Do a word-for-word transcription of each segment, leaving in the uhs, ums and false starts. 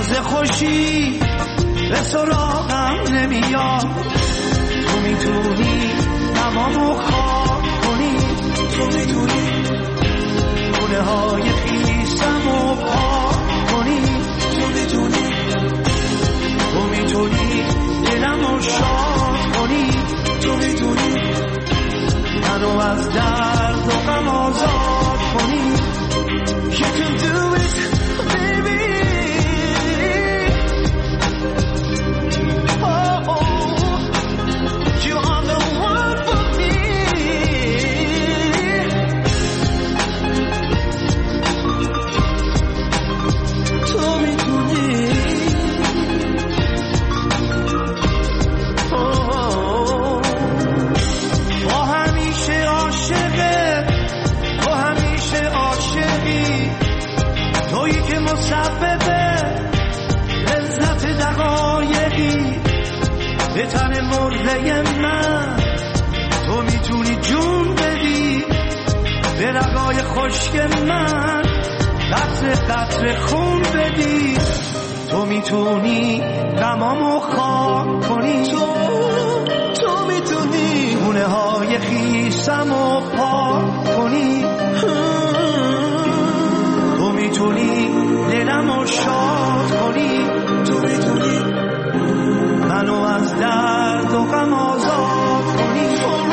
روز خوشی به سراغم نمیاد. تو میتونی تمامو خواب کنی، تو میتونی گونه های خیسمو پاک کنی، تو میتونی تو میتونی دلمو شاد کنی، تو میتونی منو از درد و غم آزاد کنی. You can do it baby. Oh, oh, you are the one for me. تو میتونی با همیشه عاشقه، با همیشه عاشقی، تویی که مسببه لذت دقایقی به تن مرده من. تو میتونی جون بدی به رگای خشک من، قطره قطره خون بدی. تو میتونی غمامو خاک کنی، تو تو میتونی گونه های خیسمو پاک کنی، تو میتونی دلمو شاد کنی، تو میتونی منو از درد و غم آزاد کنی.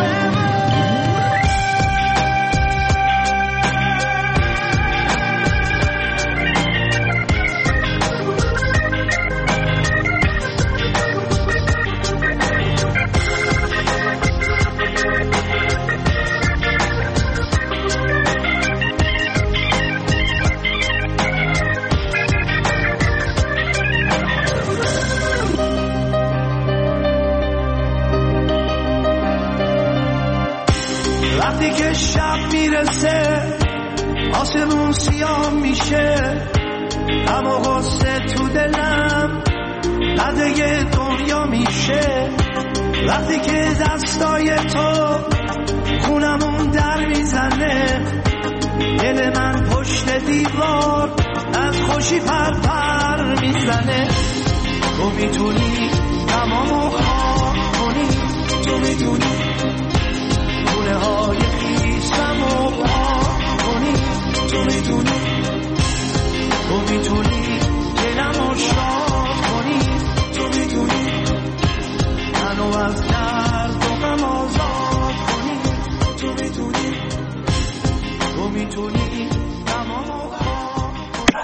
وقتی که شب میرسه آسمون سیاه میشه، غم و غصه تو دلم قضیه دنیا میشه. وقتی که دستای تو خونمون در میزنه، دل من پشت دیوار از خوشی پر پر میزنه. تو میتونی تمامو خاک کنی، تو میتونی گونه های خیسمو پاک کنی، تو میتونی تو میتونی دلمو شاد کنی، تو میتونی منو از درد و غم آزاد کنی، تو میتونی تو میتونی تمامو خاک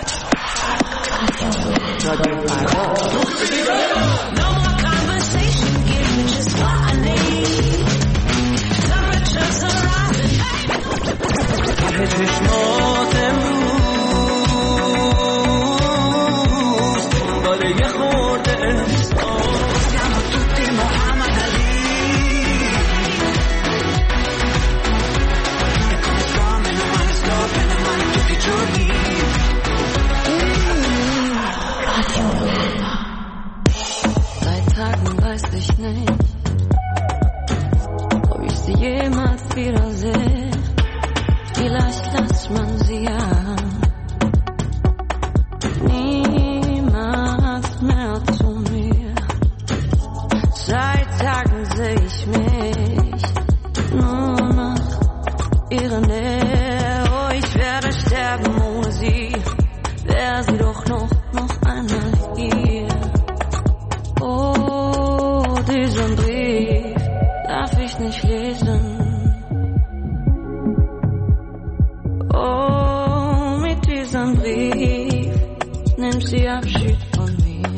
کنی. No more conversation, give me just what I need. Temperatures are rising. ته چشمات امروز دنبال یه خورده احساس. Siamo tutti Muhammad Ali. E come fame non mani stop e non mani tutti i giorni. Seit Tagen weiß ich nicht, ob ich sie jemals wiedersehe. Vielleicht lässt man sie ja niemals mehr zu mir. Seit Tagen seh ich mich nur nach ihrer Nähe. Oh, ich werde sterben ohne sie, wär sie doch noch, noch einmal hier. Oh, diesen Brief darf ich nicht lesen. Oh, mit diesem Brief nimmt sie Abschied von mir.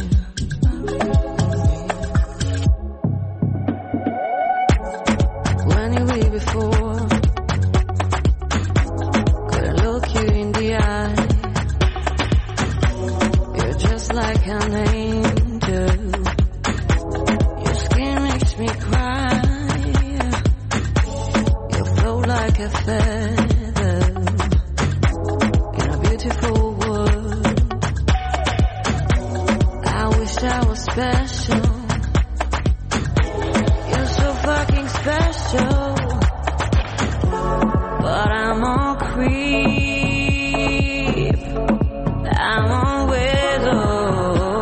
When you were before, could I look you in the eye? You're just like an angel. Your skin makes me cry. You flow like a feather in a beautiful world. I wish I was special. You're so fucking special. But I'm a creep, I'm a widow.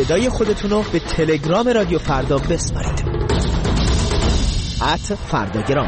صدای خودتون رو به تلگرام رادیو فردا بسپارید. ات فرداگرام.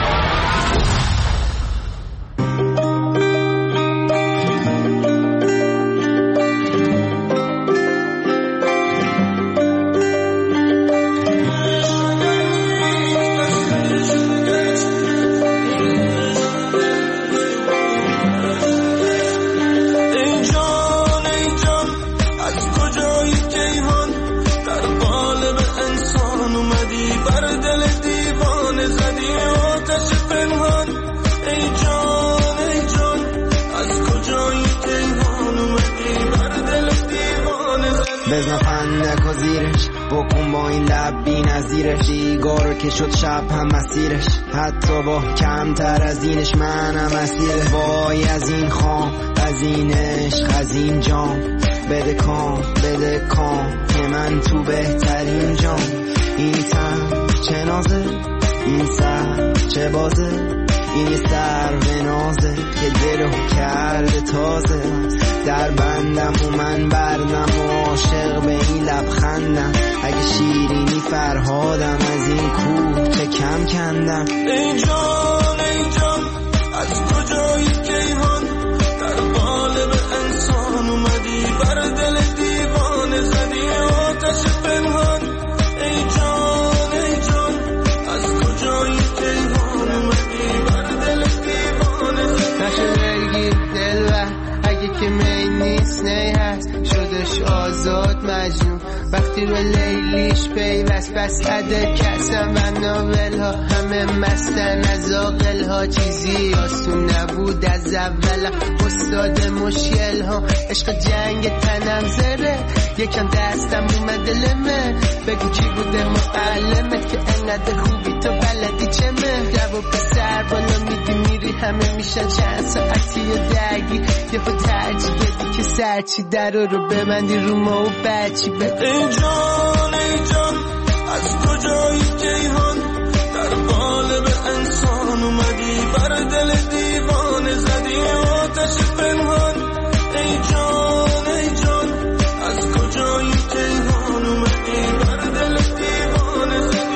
بزن فندک و زیرش بکن با این لب بی نظیرش دیگارو که شد شب هم مسیرش حتی با کمتر از اینش منم اسیر وای از این خام از این عشق از این جام بده کام بده کام که من تو بهترین جام این تن چه نازه این سر چه بازه این یه سر به نازه که دلو کرده تازه در بندم و من بردم و عاشق به این لبخندم اگه شیرینی فرهادم از این کوه چه کم کندم ای جان ای جان از کجایی کیهان در قالب انسان اومدی بر دل دیوانه زدی آتش پنهان ای جان ای جان از کجایی کیهان اومدی بر دل دیوانه زدی نشده بگیر دل و اگه که می نیست نی هست شدش آزاد مجنون وقتی به لیلیش پیوست بس عده کسم و ناول ها همه مستن از آقل ها چیزی آسون نبود از اول استاد مشکل ها عشق جنگ تنم زره یکم دستم اومده لمه بگو کی بوده معلمت که انقدر خوبی تو بلدی چمه جواب پسر بالا میدی میری همه میشن چند ساعتی و درگی یه خود ترجی بدی که سرچی در رو ببندی رو ما و بچی بدی ای جان ای جان از کجایی کیهان در قالب انسان اومدی بر دل دیوانه زدی آتش پنهان ای جان ای جان از کجایی کیهان اومدی بر دل دیوانه زدی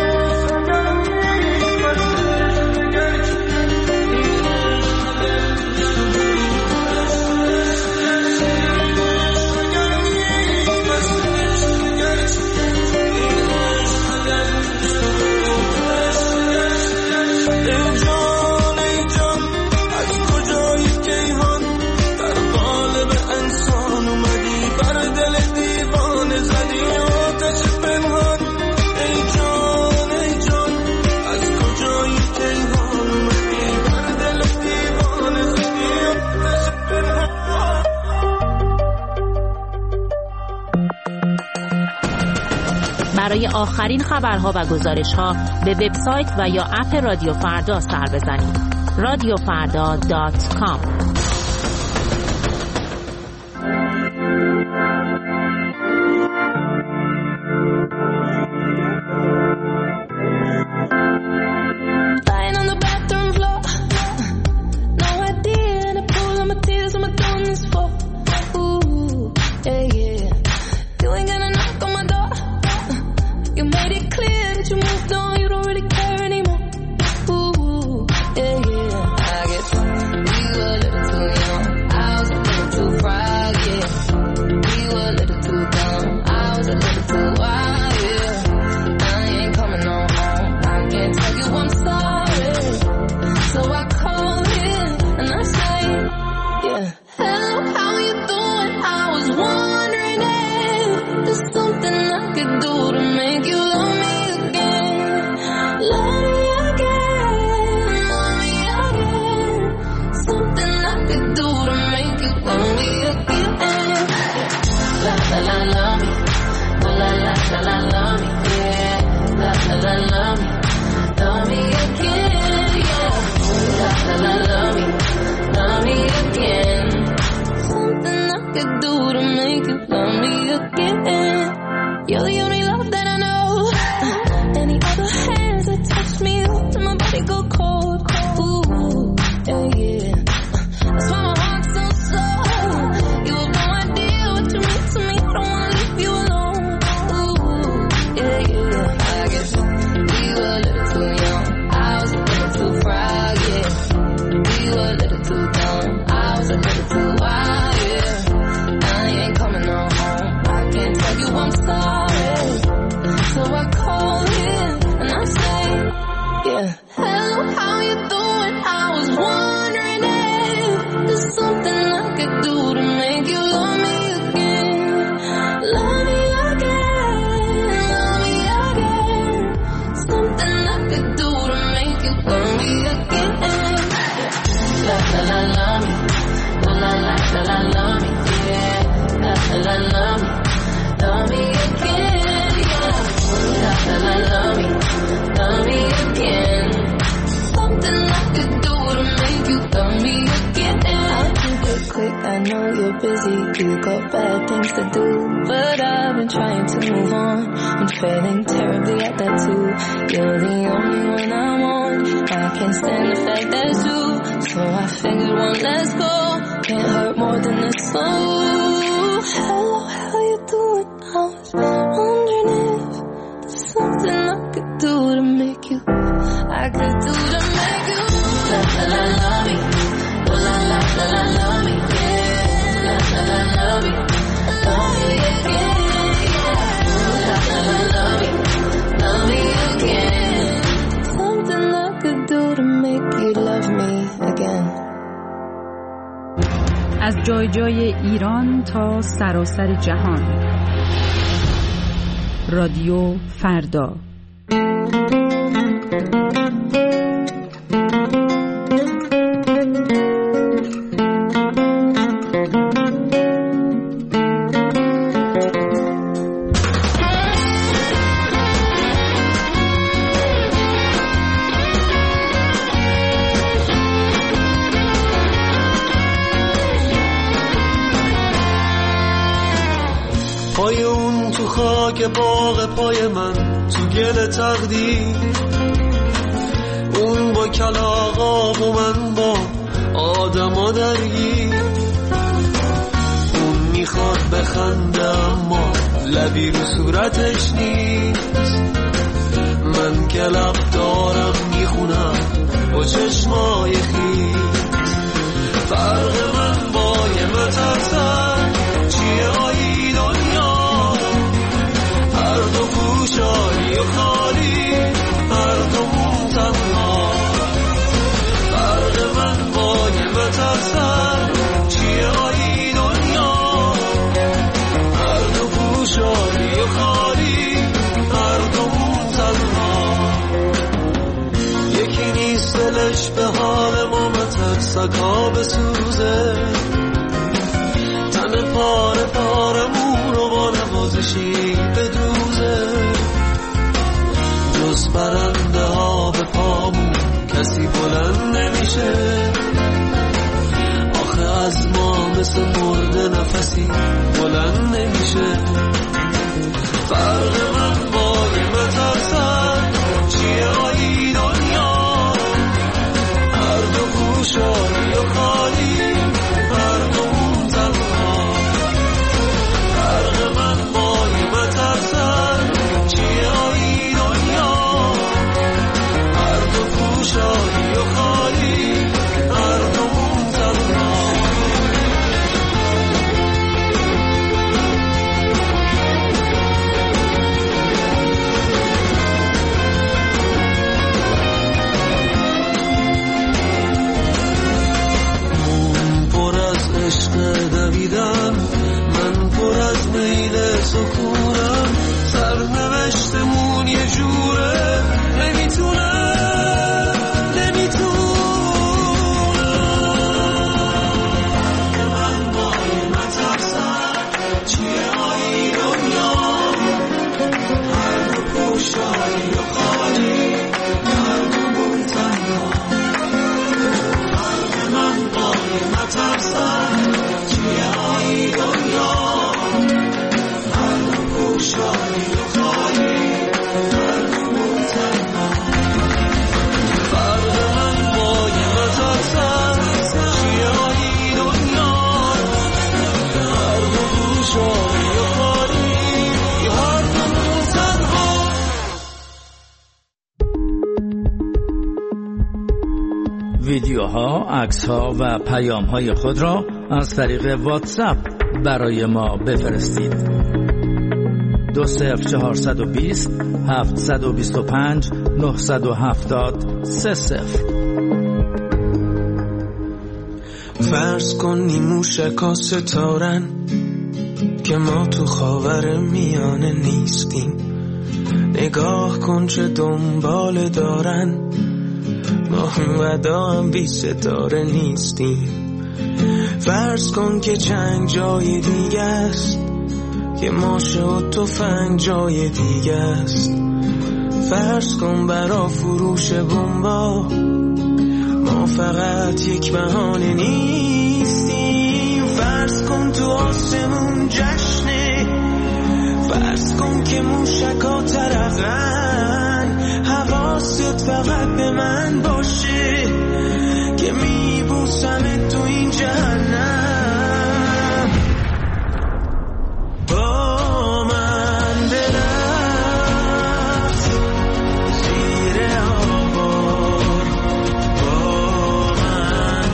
برای آخرین خبرها و گزارش‌ها به وبسایت و یا اپ رادیو فردا سر بزنید. رادیو فردا دات کام. You Yeah. Hello, how you doing? I was wondering if there's something I could do to make you love me again. Love me again, love me again. Something I could do to make you love me again. La la la love me, oh la la la la love me, yeah. La la la love me, love me again, yeah. La la la love me, love me again. Something I could do to make you love me again. I'll keep it quick, I know you're busy, you got bad things to do, but I've been trying to move on. I'm failing terribly at that too. You're the only one I want. I can't stand the fact that's you. So I figured one last go can't hurt more than this. So hello, how you doing? I was wondering if there's something I could do to make you, I could do to make you la la la love me, oh la la la la love me, yeah. La la la love me, love me again, yeah. La la la love me, love me again. Something I could do to make you love me again. از جای جای ایران تا سراسر جهان. رادیو فردا. پای اون تو خاک باغ پای من تو گل تقدیر، اون با کلاغا و من با آدما درگیر. اون میخواد بخنده اما لبی رو صورتش نیست. من که لب دارم میخونم با چشمای خیز. فرق من با یه مترسن چیه آیی دنیا؟ هر دو پوشانی و خالی، هر دومون تنها. فرق من با یه مترسن چیه آیی دنیا؟ هر دو پوشانی و خالی، هر دومون تنها. یکی نیست دلش به حال ما مترسکا بسوزه، تن پاره پارمون رو با نوازشی بدوزه. جز پرنده ها به پامون کسی بلند نمیشه. آخه از ما مثل مرده نفسی بلند نمیشه. فرق من با یه مترسن چیه آیی دنیا؟ هر دو پوشانی و خالی، هر دومون تنها. فرق من با یه مترسن چیه آیی دنیا؟ هر دو پوشانی و خالی، هر دومون تنها. عشق دویدم، من پر از میل سکونم. سرنوشتمون یه جوره، نمیتونم نمیتونم. من با این مترسم چیه آیی دنیا؟ هر دو پوشانی و خالی، هر دومون تنها. من با این مترسم چیه آیی دنیا؟ هر دو پوشانی و خالی، هر دومون تنها. فرق من با این مترسم چیه آیی دنیا؟ هر دو پوشانی و خالی، هر دومون تنها. ویدیوها، عکس‌ها و پیام‌های خود را از طریق واتساپ برای ما بفرستید. دو صفر چهارصد و بیست هفتصد و بیست و پنج نه هفت صفر صفر. فرض کن نیموشکا ستارن که ما تو خاور میانه نیستیم. نگاه کن چه دنبال دارن، ما اونقدر هم بی ستاره نیستیم. فرض کن که جنگ جای دیگه است، که ما شد تفنگ جای دیگه است. فرض کن برا فروش بمبا ما فقط یک بهانه نیستیم. فرض کن تو آسمون جشنه، فرض کن که موشکا ترقن. حواست فقط به من باشه که میبوسمت تو این جهنم. با من برقص زیر آوار، با من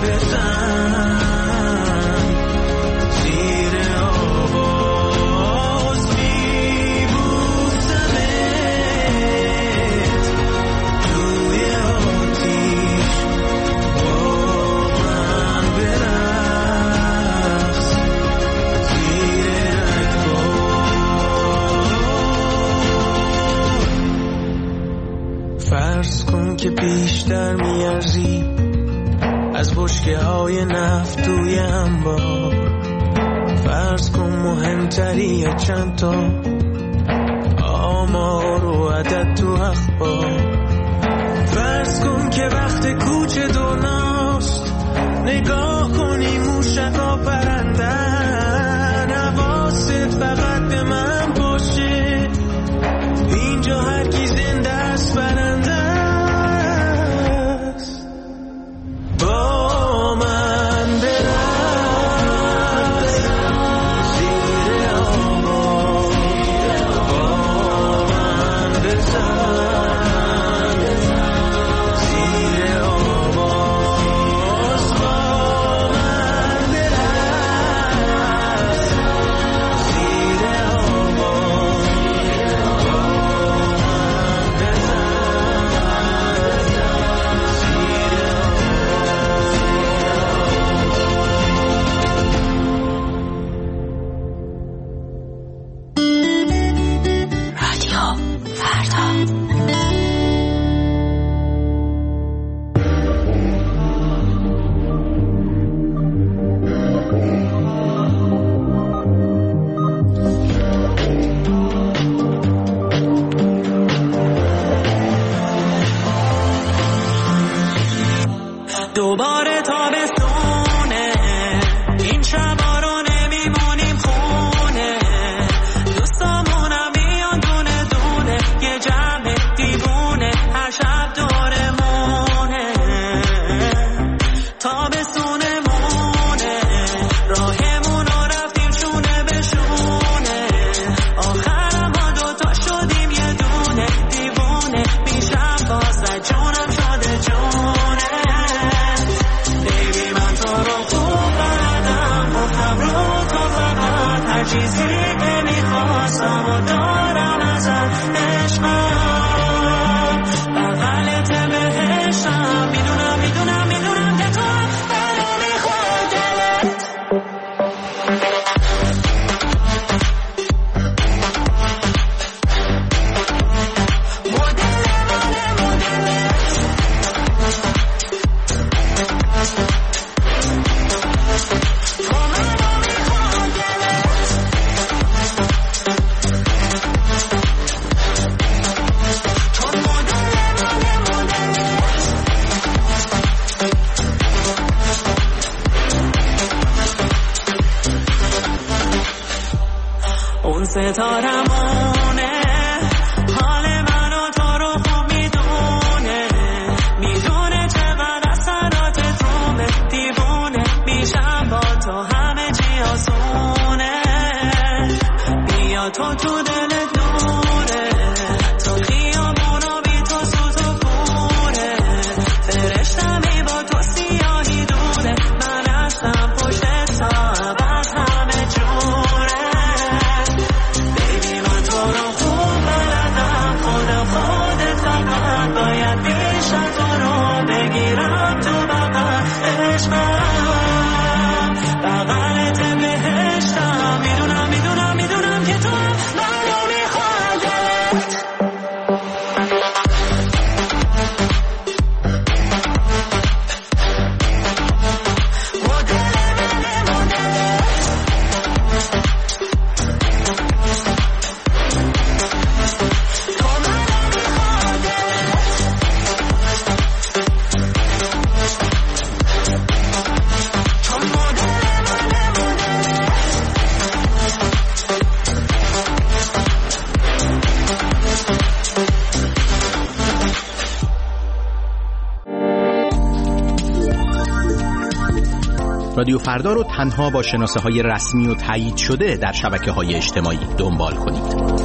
بزن زیر آواز. میبوسمت توی آتیش، با من برقص زیر رگبار. فرض کن که بیشتر میارزی از بشکه های نفت توی انبار. فرض کن مهمتری چند تا آمار و عدد تو اخبار. فرض کن که وقت کوچه دنیاست، نگاه کنی موشکا پرندن. حواست فقط به من باشه، اینجا هر کی زنده است برنده است. با من برقص زیر آوار، با من بزن زیر آواز. با من برقص زیر آوار، با من بزن زیر رادیو فردا. دوباره تابستونه، این شبا رو نمیمونیم خونه. دوستامونم میان دونه دونه، یه جمع دیوونه هر شب دورمونه. تابستونمونه، راهمون رو رفتیم شونه به شونه. آخرم ما دوتا شدیم یه دونه، دیوونه میشم باز و جونم شده جونه. بیبی من تو رو خوب بردم، گفتم رو تو فقط هر چیزی که میخواستم و دارم ازت. عشقم بغلت بهشتم، میدونم میدونم میدونم که تو هم منو میخواد دلت. مدل منه مدلت، تو منو میخواد دلت. تو مدل منه مدلت، اون ستارمونه، حال منو تو رو خوب میدونه. میدونه چقدر اثرات تومه، دیوونه میشم با تو همه چی آسونه. بیا تو تو دلت نوره، تو خیابونو بی تو سوز و کوره. فرشتمی با تو سیاهی دوره، من هستم پشت تا عوض همه جوره. بیبی من تو بگیرم تو بغل عشقم بغلت بهشتم میدونم میدونم میدونم که تو منو میخوادت رادیو فردا رو تنها با شناسه های رسمی و تایید شده در شبکه های اجتماعی دنبال کنید.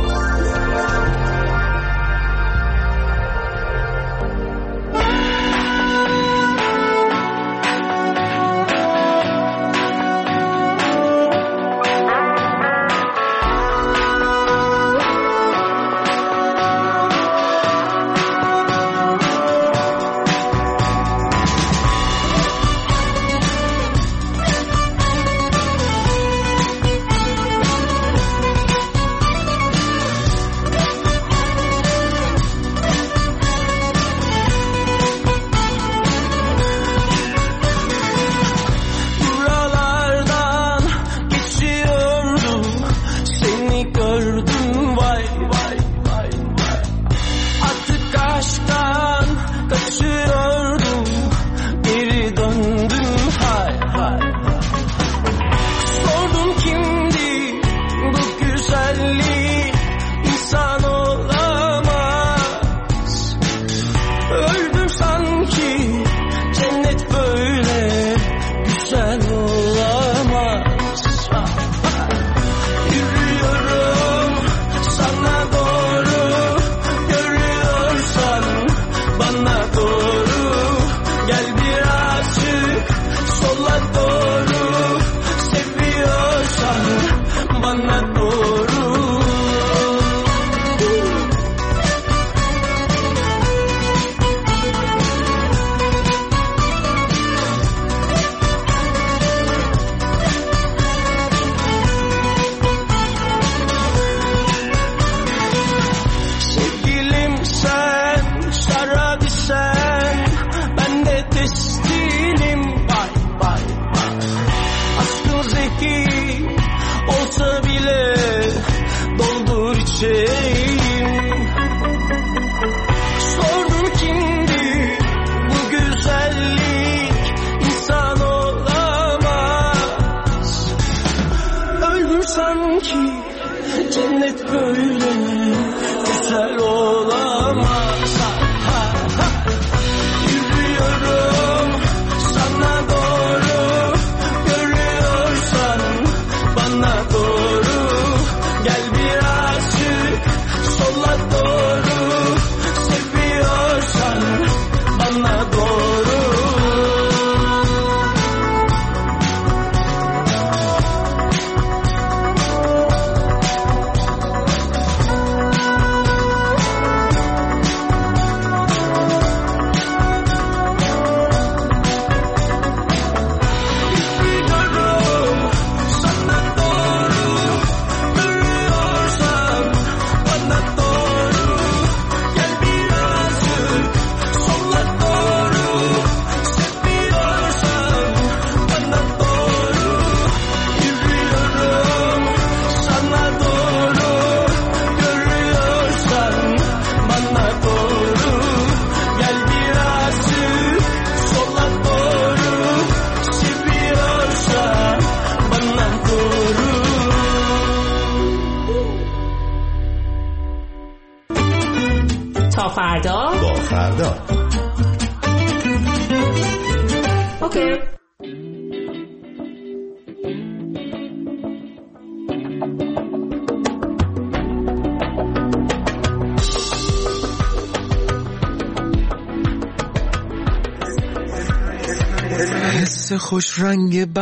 حس خوش رنگ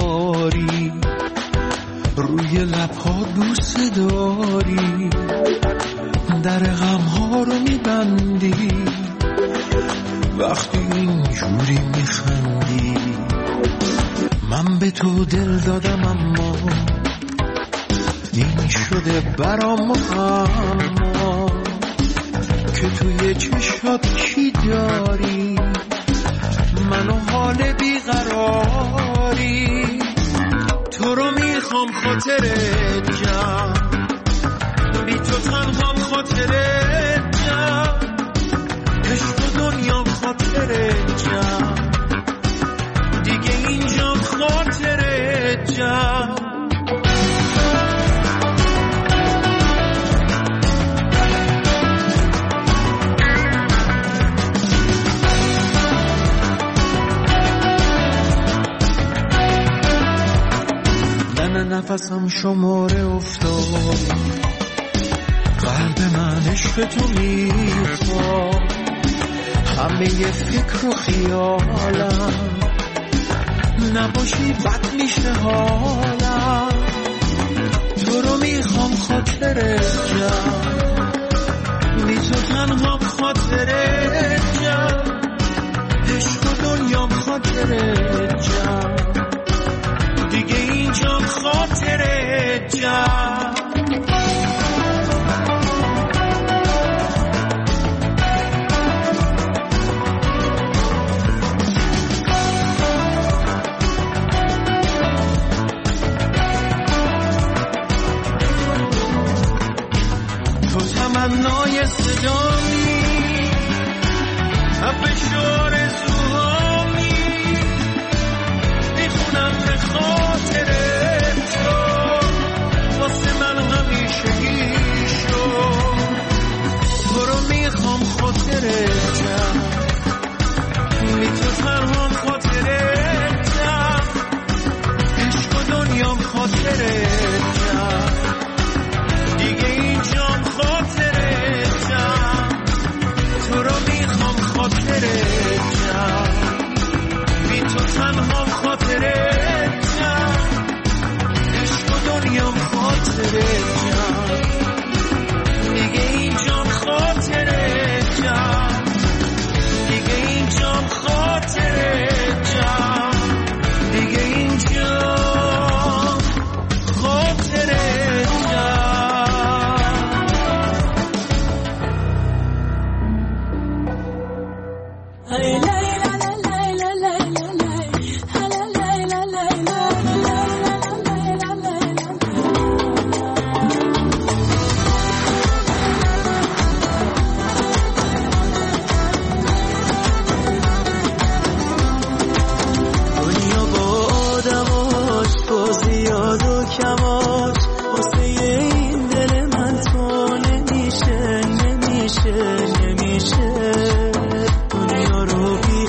بغاری روی لبها دوست داری، در غمها رو میبندی وقتی اینجوری میخندی. من به تو دل دادم اما این شده برام اما که توی چشات چی داری، منو حال بیقراری. تو رو میخوام خاطرت جمع، بی تو تنهام خاطرت جمع، عشق و دنیام خاطرت جمع، دیگه اینجام خاطرت جمع. نفسم شماره افتاد، قلب من عشق تو میخواد، همه ی فکر و خیالم نباشی بد میشه حالم. تو رو میخوام خاطرت جمع، بی تو تنهام خاطرت جمع، عشق و دنیام خاطرت جمع، دیگه اینجام خاطرت جمع. تو تمنای صدامی، ابشار زوهامی، میخونم به خاطرت تو، واسه من همیشه ایشو. تو رو میخوام خاطرت جمع، بی تو تنهام خاطرت جمع، عشق و دنیام خاطرت جمع، دیگه اینجام خاطرت جمع. تو رو میخوام خاطرت جمع، بی تو تنهام خاطرت جمع، عشق و دنیام خاطرت جمع، دیگه اینجام خاطرت جمع، دیگه اینجام خاطرت جمع، دیگه اینجام خاطرت جمع. نمیشه نمیشه دنیا رو بی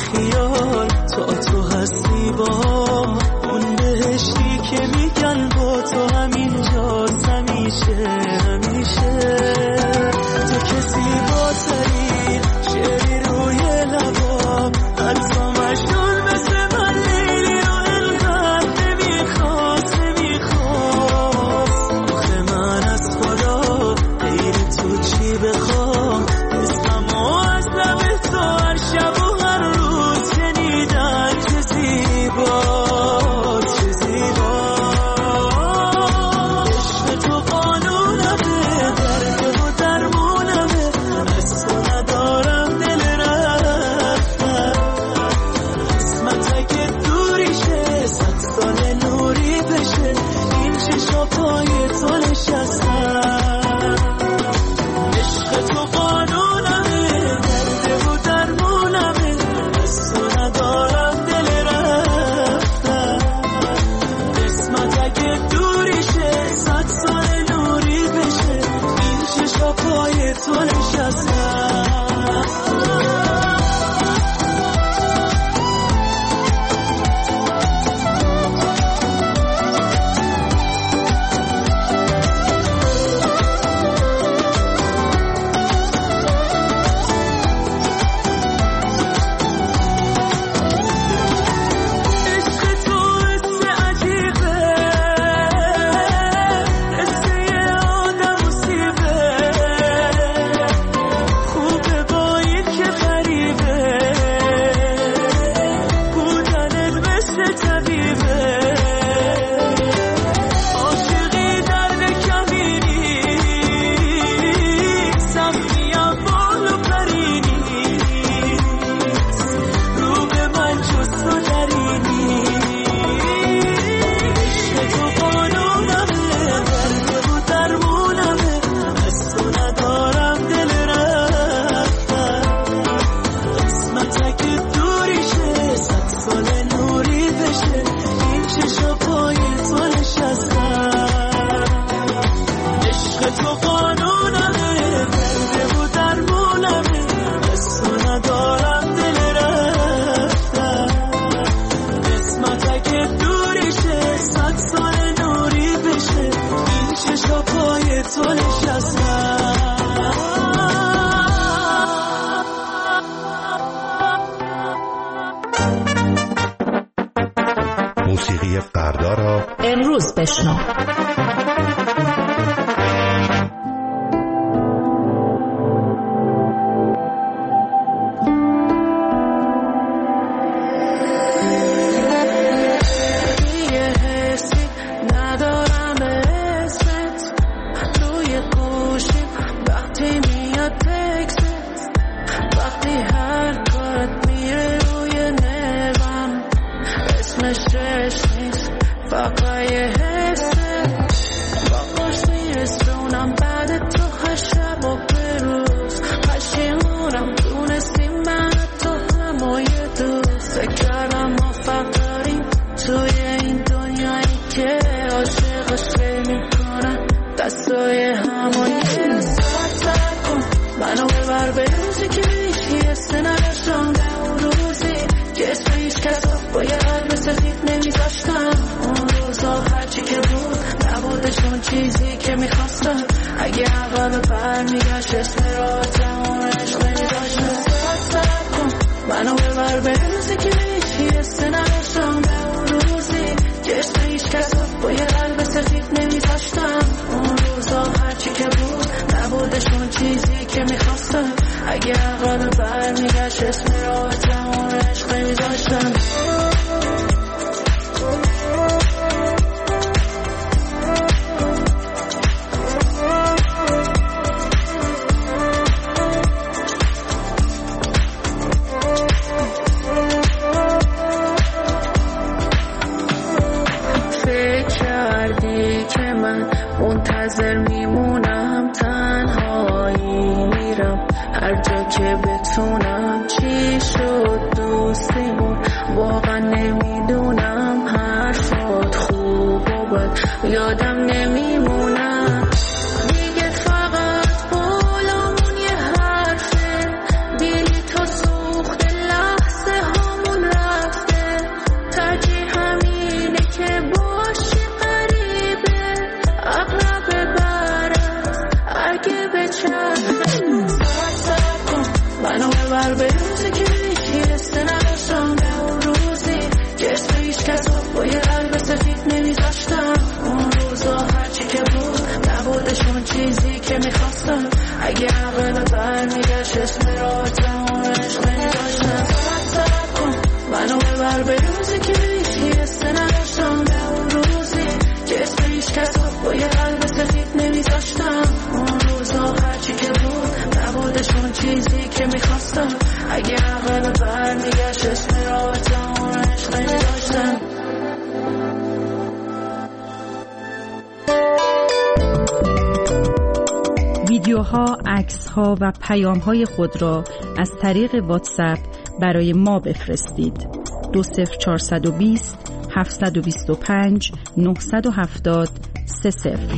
صدای فردا را امروز بشنو. چیزی که میخواستم اگه عقب برمیگشت اسم راتم و عشق نمیداشتم سب کن منو ببر به روزی که هیچی حسه نداشتم به اون روزی که عشق هیچ کس با یه قلب سفید نمیداشتم اون روزا هرچی که بود نبودشون چیزی که میخواستم اگه عقب برمیگشت اسم راتم و عشق نمیداشتم منتظر میمونم تنهایی میرم هر جا که بتونم چی شد دوستیمون واقعا نمیدونم حرفات خوب و بد یادم نمیمونم دیگه فقط بالامون یه حرفه دیلی تا سوخت لحظه هامون رفته ترجیح همینه که باشی اقرب برست اگه بچرخه سب کن منو ببر به روزی که هیچی حسه نداشتم به اون روزی که اسم هیچ کس با یه قلب سفید نمیذاشتم اون روزا هرچی که بود نبودشون چیزی که میخواستم اگه عقل برمیگشت اسم راتم و عشق نمیداشتم سب کن منو ببر به روزی که هیچی حسه نداشتم به اون روزی که اسم هیچ کس با یه قلب سفید نمیذاشتم اون روزا هرچی که بود نبودشون چیزی که میخواستم اگه عقل برمیگشت اسم راتم و عشق نمیداشتم ویدیوها، عکس‌ها و پیام‌های خود را از طریق واتساپ برای ما بفرستید. دو صفر چهارصد و بیست هفتصد و بیست و پنج نهصد و هفتاد سه صفر.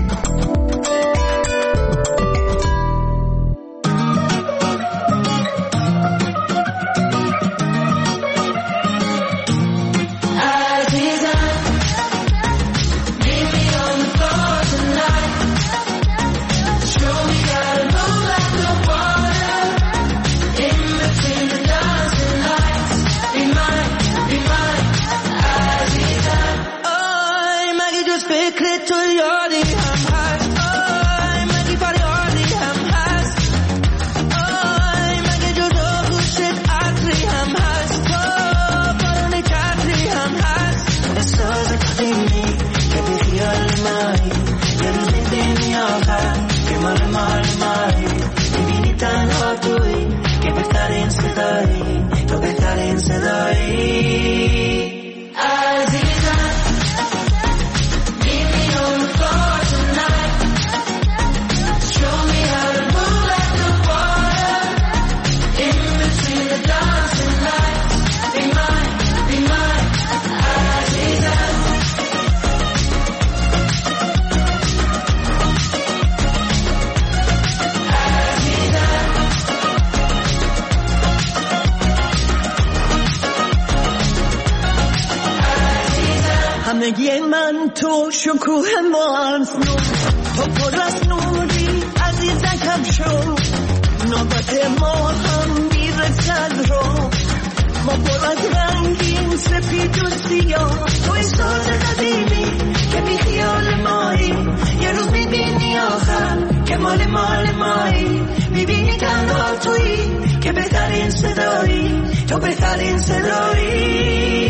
زندگی من تو شکوه ماست نور تو پر از نوری عزیزکم شو نوبت ما هم میرسد رو ما پر از رنگین سفید و سیاه توی احساس قدیمی که بی خیال مایی، یه روز میبینی آخر که مال مال مایی، میبینی تنها تویی که بهترین صدایی، تو بهترین صدایی.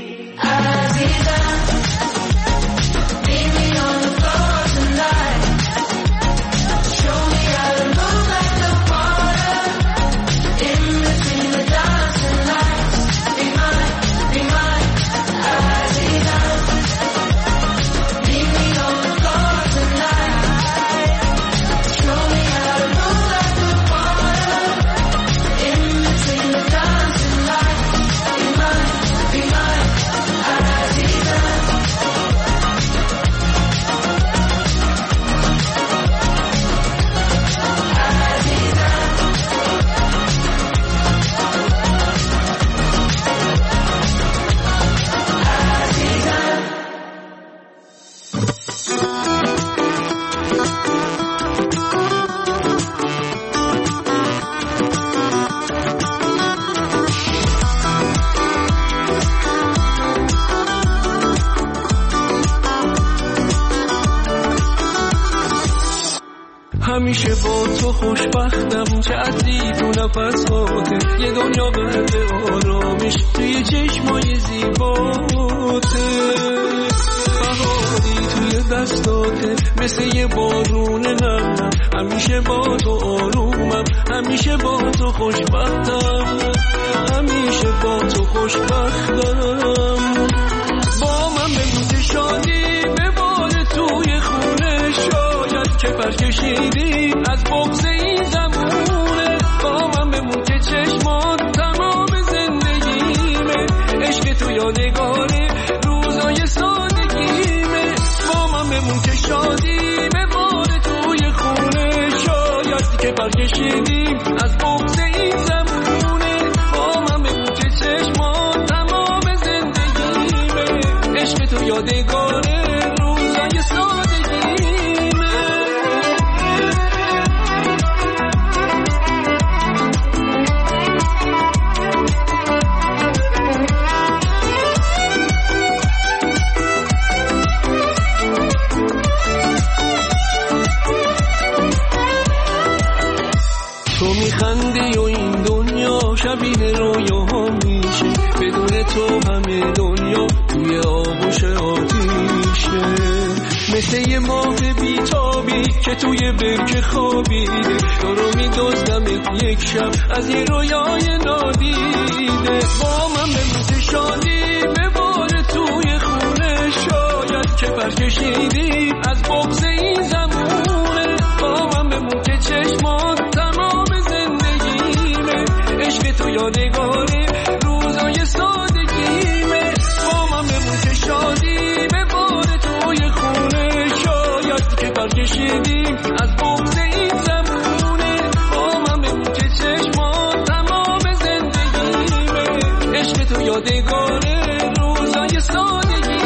عزیزم meet me on the floor tonight, show me how to move like the water, in between the dancing lights, be mine, be mine. عزیزم meet me on the floor tonight, show me how to move like the water, in between the dancing lights, be mine, be mine. همیشه با تو خوشبختم، چه عطری تو نفساته، یه دنیا قلب آرامش توی چشمای زیباته، بهاری توی دستاته مثل یه بارون نرمم، همیشه با تو آرومم، همیشه با تو خوشبختم، همیشه با تو خوشبختم. با من بگو شادی بباره توی خونه، شاید که پر کشیدی از بغض این زمونه، با من بمون که چشمات تمام زندگیمه، عشق تو یادگاره روزای سادگیمه، با من بمون که شادی بباره توی خونه، شاید که پر کشیدی از بغض این زمونه، با من بمون که چشمات تمام زندگیمه، عشق تو یادگاره روزای سادگیمه. تو میخندی و این دنیا شبیه رویاها میشه، بدون تو همه دنیا توی آغوش آتیشه، مثل یه ماه بیتابی که توی برکه خوابیده، تو رو میدزدم یک شب از یه رویای نادیده، با من بمون شادی بباره توی خونه، شاید که پر کشیدی از بغض این زمونه، با من بمون که چشمات تمام زندگیمه، عشق تو یادگاره روزای سادگیمه، با من بمون که شادی بباره توی خونه، شاید که پر کشیدی از بغض این زمونه، با من بمون که چشمات تمام زندگیمه، عشق تو یادگاره روزای سادگیمه.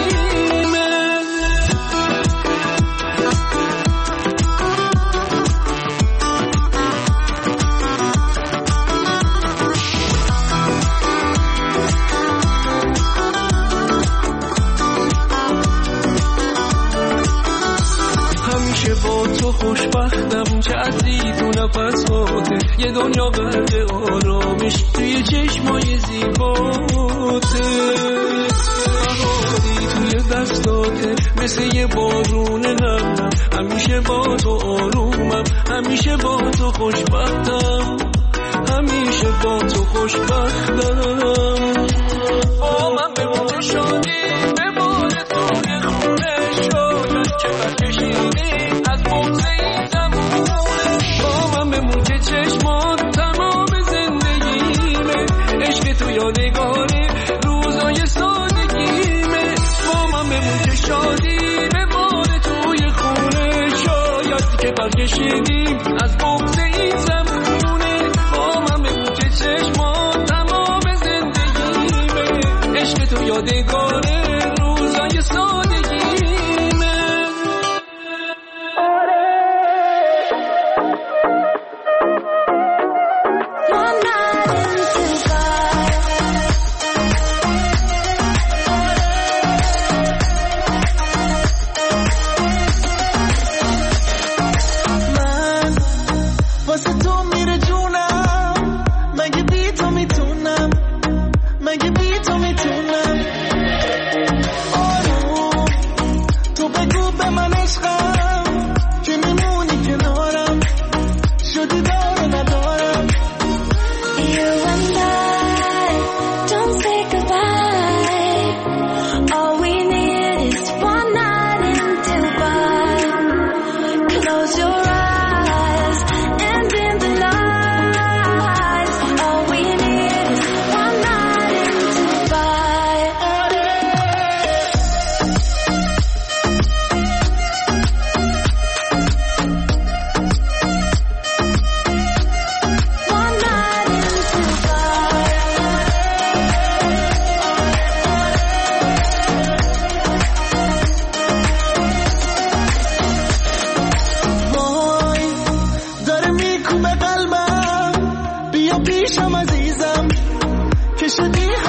با تو خوشبختم، چه عطری تو نفساته، یه دنیا قلب آرامش توی چشمای زیباته، بهاری توی دستاته مثل یه بارون نرمم، همیشه با تو آرومم، همیشه با تو خوشبختم، همیشه با تو خوشبختم. با من بمون شادی بباره توی خونه، شاید که پر کشیدی از بغض این زمونه، با من بمون که چشمات تمام زندگیمه، عشق تو یادگاره روزای سادگیمه، با من بمون که شادی بباره توی خونه، شاید که پر کشیدی از بغض این زمونه، با من بمون که چشمات تمام زندگیمه، عشق تو یادگاره روزای سادگیمه.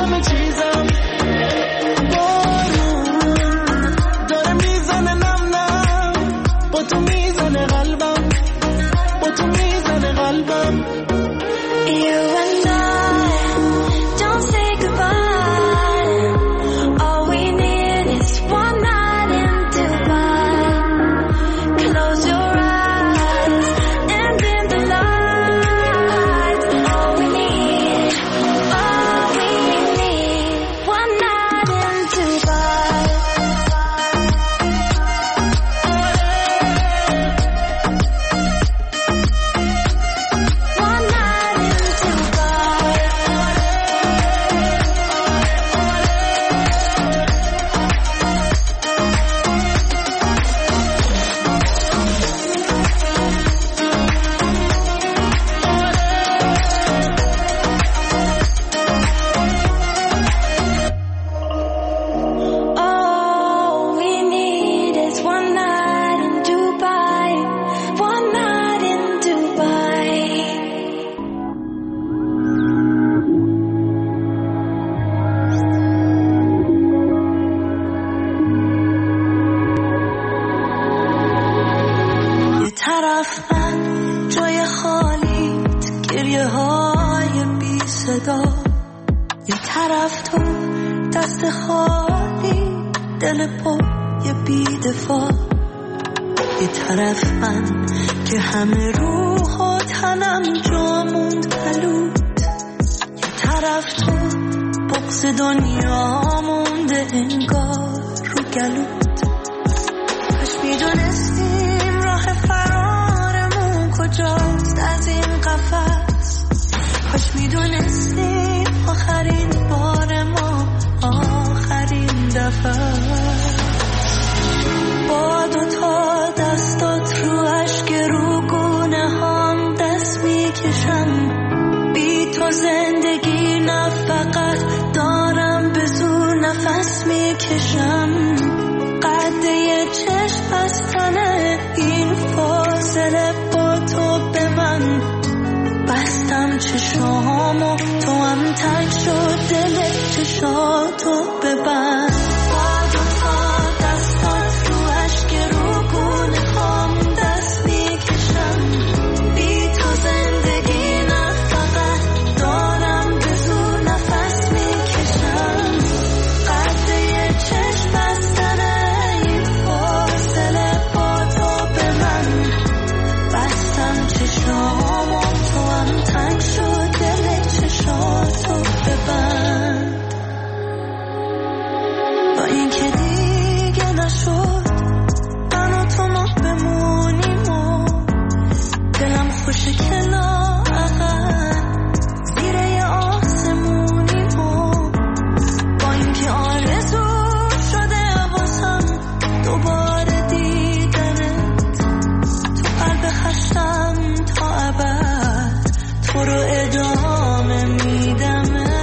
همه چیزم بارون داره میزنه نم نم با تو میزنه قلبم با تو میزنه قلبم You and I don't say goodbye. All we need is one night in Dubai. Close your eyes and dim the lights. All we need, all we need, one night in Dubai. One night in Dubai. All we need is one night in Dubai. One night in Dubai. یه طرف من جای خالیت گریه های بی صدا، یه طرف تو دست خالی دل پای بی دفاع، یه طرف من که همه روح و تنم جا موند بلود، یه طرف تو بغض دنیا مونده انگار رو گلود. کاش میدونستیم راه فرارمون کجاست از این قفس، کاش میدونستیم آخرین بار ما آخرین دفعه. با دوتا دستات رو اشک روگونه هم دست میکشم، بی تو زندگی نه فقط دارم به زور نفس میکشم. قده چشم بستنه این فاصله با تو به من، بستم چشامو تو هم تنگ شد دل چشاتو ببند. با دوتا دستات رو اشک روگونه هم دست میکشم، بی تو زندگی نه فقط دارم به زور نفس میکشم. قده چشم بستنه این فاصله با تو به من، بستم چشامو تو هم تنگ شد دل چشاتو ببند. با این که دیگه نشد من و تو ما بمونیم و دلم خوشه کنارم زیر یه آسمونیم و با این که آرزو شده واسم دوباره دیدنت تو قلب خشتم تا ابد تو رو ادامه میدمه.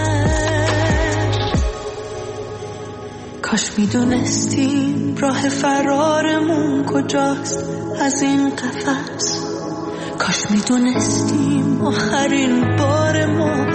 کاش میدونستیم راه فرارمون کجاست از این قفس، کاش میدونستیم آخرین بار ما